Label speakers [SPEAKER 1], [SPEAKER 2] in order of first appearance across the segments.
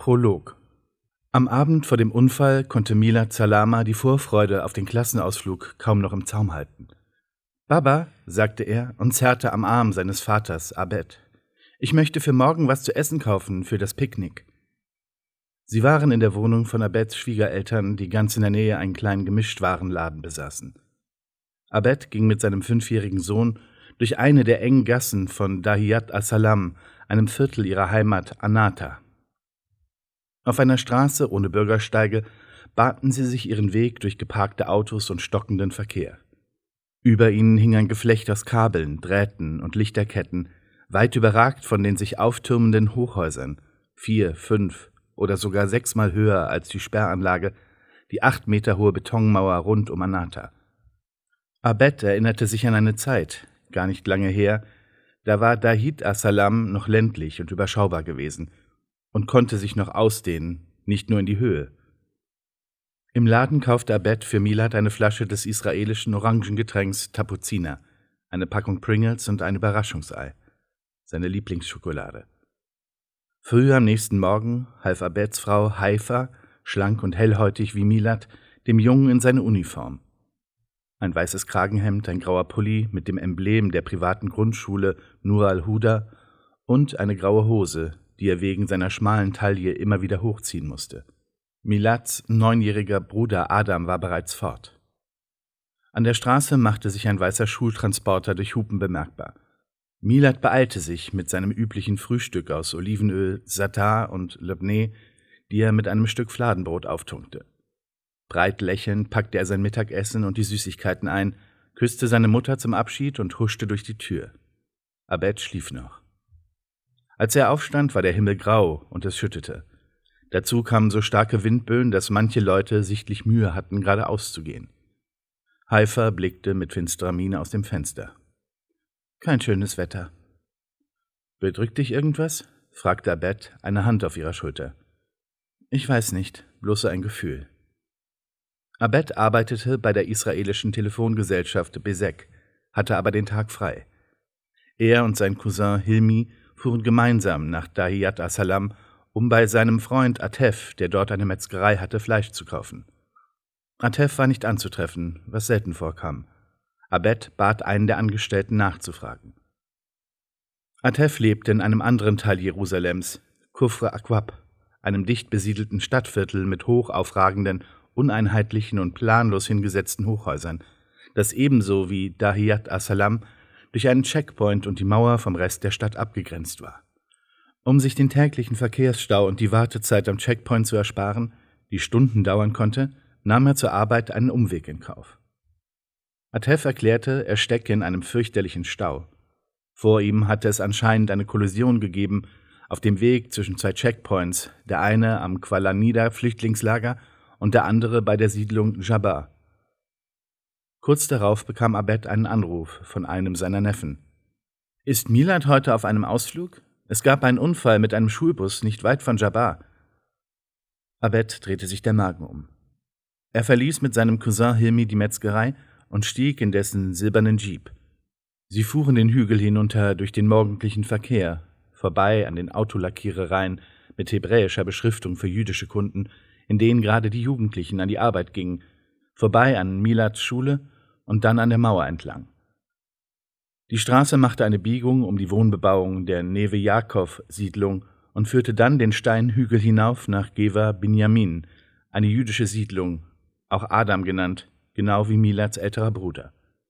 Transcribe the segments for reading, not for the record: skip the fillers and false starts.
[SPEAKER 1] Prolog. Am Abend vor dem Unfall konnte Milad Salama die Vorfreude auf den Klassenausflug kaum noch im Zaum halten. »Baba«, sagte er und zerrte am Arm seines Vaters, Abed, »ich möchte für morgen was zu essen kaufen für das Picknick.« Sie waren in der Wohnung von Abeds Schwiegereltern, die ganz in der Nähe einen kleinen Gemischtwarenladen besaßen. Abed ging mit seinem 5-jährigen Sohn durch eine der engen Gassen von Dahiyat as-Salam, einem Viertel ihrer Heimat Anata. Auf einer Straße ohne Bürgersteige bahnten sie sich ihren Weg durch geparkte Autos und stockenden Verkehr. Über ihnen hing ein Geflecht aus Kabeln, Drähten und Lichterketten, weit überragt von den sich auftürmenden Hochhäusern, 4, 5 oder sogar 6-mal höher als die Sperranlage, die 8 Meter hohe Betonmauer rund um Anata. Abed erinnerte sich an eine Zeit, gar nicht lange her, da war Dahiyat as-Salam noch ländlich und überschaubar gewesen und konnte sich noch ausdehnen, nicht nur in die Höhe. Im Laden kaufte Abed für Milad eine Flasche des israelischen Orangengetränks Tapuzina, eine Packung Pringles und ein Überraschungsei, seine Lieblingsschokolade. Früh am nächsten Morgen half Abeds Frau Haifa, schlank und hellhäutig wie Milad, dem Jungen in seine Uniform. Ein weißes Kragenhemd, ein grauer Pulli mit dem Emblem der privaten Grundschule Nur al-Huda und eine graue Hose, die er wegen seiner schmalen Taille immer wieder hochziehen musste. Milads 9-jähriger Bruder Adam war bereits fort. An der Straße machte sich ein weißer Schultransporter durch Hupen bemerkbar. Milad beeilte sich mit seinem üblichen Frühstück aus Olivenöl, Satar und Lebneh, die er mit einem Stück Fladenbrot auftunkte. Breit lächelnd packte er sein Mittagessen und die Süßigkeiten ein, küsste seine Mutter zum Abschied und huschte durch die Tür. Abed schlief noch. Als er aufstand, war der Himmel grau und es schüttete. Dazu kamen so starke Windböen, dass manche Leute sichtlich Mühe hatten, geradeaus zu gehen. Haifa blickte mit finsterer Miene aus dem Fenster. »Kein schönes Wetter.« »Bedrückt dich irgendwas?« fragte Abed, eine Hand auf ihrer Schulter. »Ich weiß nicht, bloß so ein Gefühl.« Abed arbeitete bei der israelischen Telefongesellschaft Bezek, hatte aber den Tag frei. Er und sein Cousin Hilmi fuhren gemeinsam nach Dahiyat as-Salam, um bei seinem Freund Atef, der dort eine Metzgerei hatte, Fleisch zu kaufen. Atef war nicht anzutreffen, was selten vorkam. Abed bat einen der Angestellten nachzufragen. Atef lebte in einem anderen Teil Jerusalems, Kufr Aqab, einem dicht besiedelten Stadtviertel mit hoch aufragenden, uneinheitlichen und planlos hingesetzten Hochhäusern, das ebenso wie Dahiyat as-Salam durch einen Checkpoint und die Mauer vom Rest der Stadt abgegrenzt war. Um sich den täglichen Verkehrsstau und die Wartezeit am Checkpoint zu ersparen, die Stunden dauern konnte, nahm er zur Arbeit einen Umweg in Kauf. Atef erklärte, er stecke in einem fürchterlichen Stau. Vor ihm hatte es anscheinend eine Kollision gegeben, auf dem Weg zwischen 2 Checkpoints, der eine am Qalanida-Flüchtlingslager und der andere bei der Siedlung Jabba. Kurz darauf bekam Abed einen Anruf von einem seiner Neffen. »Ist Milad heute auf einem Ausflug? Es gab einen Unfall mit einem Schulbus nicht weit von Jabba.« Abed drehte sich der Magen um. Er verließ mit seinem Cousin Hilmi die Metzgerei und stieg in dessen silbernen Jeep. Sie fuhren den Hügel hinunter durch den morgendlichen Verkehr, vorbei an den Autolackierereien mit hebräischer Beschriftung für jüdische Kunden, in denen gerade die Jugendlichen an die Arbeit gingen, vorbei an Milads Schule und dann an der Mauer entlang. Die Straße machte eine Biegung um die Wohnbebauung der Neve Yaakov-Siedlung und führte dann den steilen Hügel hinauf nach Geva Binyamin, eine jüdische Siedlung, auch Adam genannt, genau wie Milads älterer Bruder.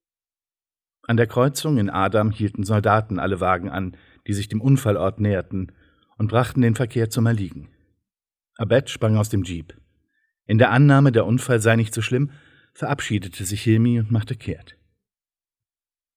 [SPEAKER 1] An der Kreuzung in Adam hielten Soldaten alle Wagen an, die sich dem Unfallort näherten, und brachten den Verkehr zum Erliegen. Abed sprang aus dem Jeep. In der Annahme, der Unfall sei nicht so schlimm, verabschiedete sich Hilmi und machte kehrt.